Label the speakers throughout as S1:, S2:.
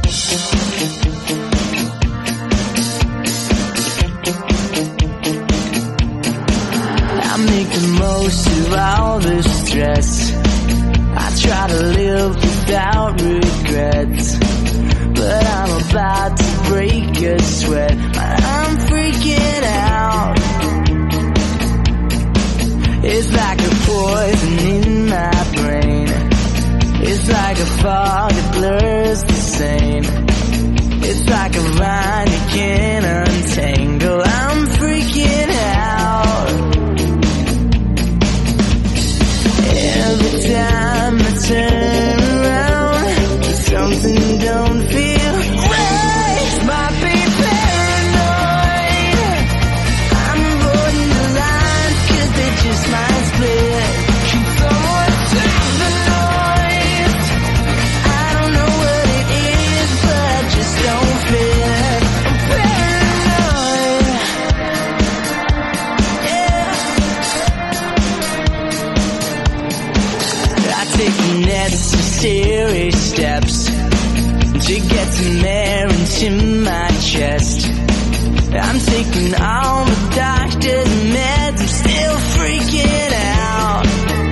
S1: I make the most of all the stress. I try to live without regrets, but I'm about to break a sweat. I'm freaking out. It's like a poison in my brain. It's like a fog that blurs the same. It's like a vine you can't untangle. I'm freaking out. Every time I turn around, something don't feel right. Might be paranoid. I'm avoiding the lines 'cause they just might split. Can someone take the noise? I don't know what it is, but I just don't fit. I'm paranoid. Yeah. I take the necessary steps to get some air into my chest. I'm taking all the doctor's meds, I'm still freaking out.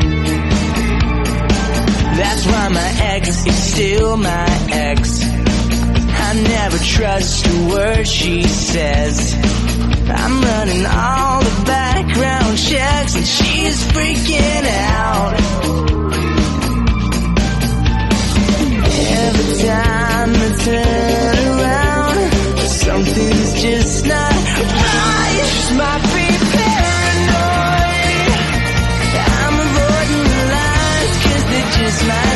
S1: That's why my ex is still my ex. I never trust a word she says. I'm running all the background checks and she's freaking out. Every time I turn around, something's just not right. Just might be paranoid. I'm avoiding the lines 'cause they just might